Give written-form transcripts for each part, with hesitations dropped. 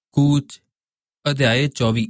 ਕੂਚ ਅਧਿਆਇ 24।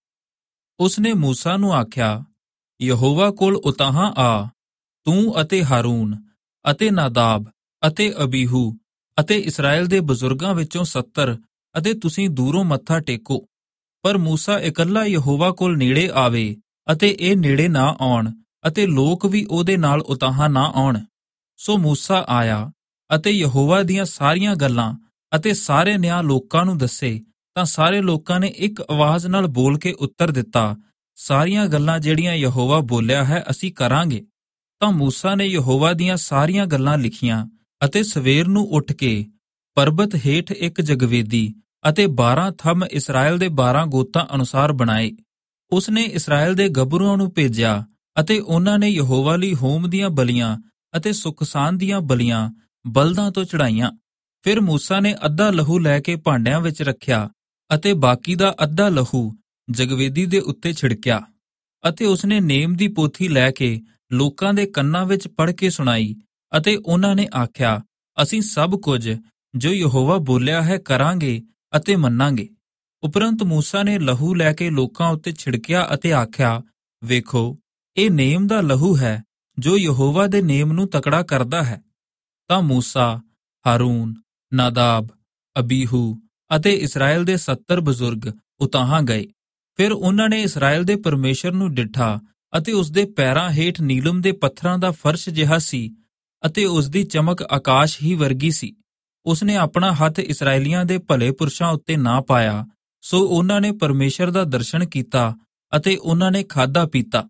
ਉਸਨੇ ਮੂਸਾ ਨੂੰ ਆਖਿਆ, ਯਹੋਵਾ ਕੋਲ ਉਤਾਹਾਂ ਆ, ਤੂੰ ਅਤੇ ਹਾਰੂਨ ਅਤੇ ਨਾਦਾਬ ਅਤੇ ਅਬੀਹੂ ਅਤੇ ਇਸਰਾਏਲ ਦੇ ਬਜ਼ੁਰਗਾਂ ਵਿੱਚੋਂ 70 ਅਤੇ ਤੁਸੀਂ ਦੂਰੋਂ ਮੱਥਾ ਟੇਕੋ। ਪਰ ਮੂਸਾ ਇਕੱਲਾ ਯਹੋਵਾ ਕੋਲ ਨੇੜੇ ਆਵੇ ਅਤੇ ਇਹ ਨੇੜੇ ਨਾ ਆਉਣ ਅਤੇ ਲੋਕ ਵੀ ਉਹਦੇ ਨਾਲ ਉਤਾਹਾਂ ਨਾ ਆਉਣ। ਸੋ ਮੂਸਾ ਆਇਆ ਅਤੇ ਯਹੋਵਾ ਦੀਆਂ ਸਾਰੀਆਂ ਗੱਲਾਂ ਅਤੇ ਸਾਰੇ ਨਿਆਂ ਲੋਕਾਂ ਨੂੰ ਦੱਸੇ। ਤਾਂ ਸਾਰੇ ਲੋਕਾਂ ਨੇ ਇੱਕ ਆਵਾਜ਼ ਨਾਲ ਬੋਲ ਕੇ ਉੱਤਰ ਦਿੱਤਾ, ਸਾਰੀਆਂ ਗੱਲਾਂ ਜਿਹੜੀਆਂ ਯਹੋਵਾ ਬੋਲਿਆ ਹੈ ਅਸੀਂ ਕਰਾਂਗੇ। ਤਾਂ ਮੂਸਾ ਨੇ ਯਹੋਵਾ ਦੀਆਂ ਸਾਰੀਆਂ ਗੱਲਾਂ ਲਿਖੀਆਂ ਅਤੇ ਸਵੇਰ ਨੂੰ ਉੱਠ ਕੇ ਪਰਬਤ ਹੇਠ ਇੱਕ ਜਗਵੇਦੀ ਅਤੇ 12 ਥੰਮ ਇਸਰਾਏਲ ਦੇ 12 ਗੋਤਾਂ ਅਨੁਸਾਰ ਬਣਾਏ। ਉਸਨੇ ਇਸਰਾਏਲ ਦੇ ਗੱਭਰੂਆਂ ਨੂੰ ਭੇਜਿਆ ਅਤੇ ਉਹਨਾਂ ਨੇ ਯਹੋਵਾ ਲਈ ਹੋਮ ਦੀਆਂ ਬਲੀਆਂ ਅਤੇ ਸੁਖਸਾਨ ਦੀਆਂ ਬਲੀਆਂ ਬਲਦਾਂ ਤੋਂ ਚੜਾਈਆਂ। ਫਿਰ ਮੂਸਾ ਨੇ ਅੱਧਾ ਲਹੂ ਲੈ ਕੇ ਭਾਂਡਿਆਂ ਵਿੱਚ ਰੱਖਿਆ ਅਤੇ ਬਾਕੀ ਦਾ ਅੱਧਾ ਲਹੂ ਜਗਵੇਦੀ ਦੇ ਉੱਤੇ ਛਿੜਕਿਆ। ਅਤੇ ਉਸਨੇ ਨੇਮ ਦੀ ਪੋਥੀ ਲੈ ਕੇ ਲੋਕਾਂ ਦੇ ਕੰਨਾਂ ਵਿੱਚ ਪੜ੍ਹ ਕੇ ਸੁਣਾਈ ਅਤੇ ਉਹਨਾਂ ਨੇ ਆਖਿਆ, ਅਸੀਂ ਸਭ ਕੁਝ ਜੋ ਯਹੋਵਾ ਬੋਲਿਆ ਹੈ ਕਰਾਂਗੇ ਅਤੇ ਮੰਨਾਂਗੇ। ਉਪਰੰਤ ਮੂਸਾ ਨੇ ਲਹੂ ਲੈ ਕੇ ਲੋਕਾਂ ਉੱਤੇ ਛਿੜਕਿਆ ਅਤੇ ਆਖਿਆ, ਵੇਖੋ, ਇਹ ਨੇਮ ਦਾ ਲਹੂ ਹੈ ਜੋ ਯਹੋਵਾ ਦੇ ਨੇਮ ਨੂੰ ਤਕੜਾ ਕਰਦਾ ਹੈ। ਤਾਂ ਮੂਸਾ, ਹਾਰੂਨ, ਨਾਦਾਬ, ਅਬੀਹੂ ਅਤੇ ਇਸਰਾਏਲ ਦੇ 70 ਬਜ਼ੁਰਗ ਉਤਾਹਾਂ ਗਏ। ਫਿਰ ਉਹਨਾਂ ਨੇ ਇਸਰਾਏਲ ਦੇ ਪਰਮੇਸ਼ਰ ਨੂੰ ਡਿੱਠਾ ਅਤੇ ਉਸਦੇ ਪੈਰਾਂ ਹੇਠ ਨੀਲਮ ਦੇ ਪੱਥਰਾਂ ਦਾ ਫਰਸ਼ ਜਿਹਾ ਸੀ ਅਤੇ ਉਸਦੀ ਚਮਕ ਆਕਾਸ਼ ਹੀ ਵਰਗੀ ਸੀ। ਉਸਨੇ ਆਪਣਾ ਹੱਥ ਇਸਰਾਏਲੀਆਂ ਦੇ ਭਲੇ ਪੁਰਸ਼ਾਂ ਉੱਤੇ ਨਾ ਪਾਇਆ, ਸੋ ਉਹਨਾਂ ਨੇ ਪਰਮੇਸ਼ਰ ਦਾ ਦਰਸ਼ਨ ਕੀਤਾ ਅਤੇ ਉਹਨਾਂ ਨੇ ਖਾਧਾ ਪੀਤਾ।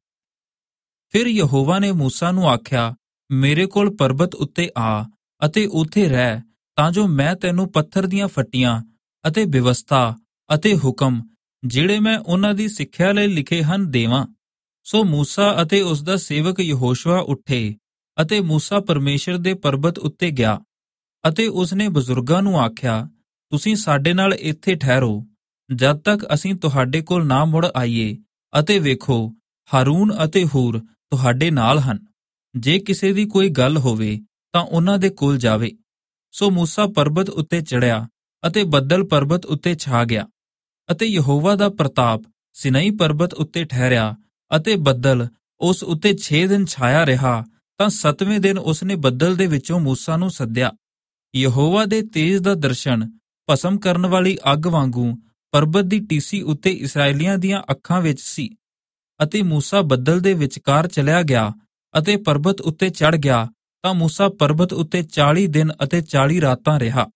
ਫਿਰ ਯਹੋਵਾ ਨੇ ਮੂਸਾ ਨੂੰ ਆਖਿਆ, ਮੇਰੇ ਕੋਲ ਪਰਬਤ ਉੱਤੇ ਆ ਅਤੇ ਉੱਥੇ ਰਹਿ, ਤਾਂ ਜੋ ਮੈਂ ਤੈਨੂੰ ਪੱਥਰ ਦੀਆਂ ਫੱਟੀਆਂ ਅਤੇ ਬਿਵਸਥਾ ਅਤੇ ਹੁਕਮ ਜਿਹੜੇ ਮੈਂ ਉਹਨਾਂ ਦੀ ਸਿੱਖਿਆ ਲਈ ਲਿਖੇ ਹਨ ਦੇਵਾਂ। ਸੋ ਮੂਸਾ ਅਤੇ ਉਸਦਾ ਸੇਵਕ ਯਹੋਸ਼ੁਆ ਉੱਠੇ ਅਤੇ ਮੂਸਾ ਪਰਮੇਸ਼ਰ ਦੇ ਪਰਬਤ ਉੱਤੇ ਗਿਆ ਅਤੇ ਉਸਨੇ ਬਜ਼ੁਰਗਾਂ ਨੂੰ ਆਖਿਆ, ਤੁਸੀਂ ਸਾਡੇ ਨਾਲ ਇੱਥੇ ਠਹਿਰੋ ਜਦ ਤੱਕ ਅਸੀਂ ਤੁਹਾਡੇ ਕੋਲ ਨਾ ਮੁੜ ਆਈਏ। ਅਤੇ ਵੇਖੋ, ਹਾਰੂਨ ਅਤੇ ਹੂਰ ਤੁਹਾਡੇ ਨਾਲ ਹਨ। ਜੇ ਕਿਸੇ ਦੀ ਕੋਈ ਗੱਲ ਹੋਵੇ ਤਾਂ ਉਹਨਾਂ ਦੇ ਕੋਲ ਜਾਵੇ। ਸੋ ਮੂਸਾ ਪਰਬਤ ਉੱਤੇ ਚੜ੍ਹਿਆ ਅਤੇ ਬੱਦਲ ਪਰਬਤ ਉੱਤੇ ਛਾ ਗਿਆ ਅਤੇ ਯਹੋਵਾ ਦਾ ਪ੍ਰਤਾਪ ਸਿਨਈ ਪਰਬਤ ਉੱਤੇ ਠਹਿਰਿਆ ਅਤੇ ਬੱਦਲ ਉਸ ਉੱਤੇ 6 ਦਿਨ ਛਾਇਆ ਰਿਹਾ। ਤਾਂ 7ਵੇਂ ਦਿਨ ਉਸਨੇ ਬੱਦਲ ਦੇ ਵਿੱਚੋਂ ਮੂਸਾ ਨੂੰ ਸੱਦਿਆ। ਯਹੋਵਾ ਦੇ ਤੇਜ ਦਾ ਦਰਸ਼ਨ ਭਸਮ ਕਰਨ ਵਾਲੀ ਅੱਗ ਵਾਂਗੂ ਪਰਬਤ ਦੀ ਟੀਸੀ ਉੱਤੇ ਇਸਰਾਏਲੀਆਂ ਦੀਆਂ ਅੱਖਾਂ ਵਿੱਚ ਸੀ। ਅਤੇ ਮੂਸਾ ਬੱਦਲ ਦੇ ਵਿਚਕਾਰ ਚਲਿਆ ਗਿਆ ਅਤੇ ਪਰਬਤ ਉੱਤੇ ਚੜ੍ਹ ਗਿਆ। ਤਾਂ ਮੂਸਾ ਪਰਬਤ ਉੱਤੇ 40 ਦਿਨ ਅਤੇ 40 ਰਾਤਾਂ ਰਿਹਾ।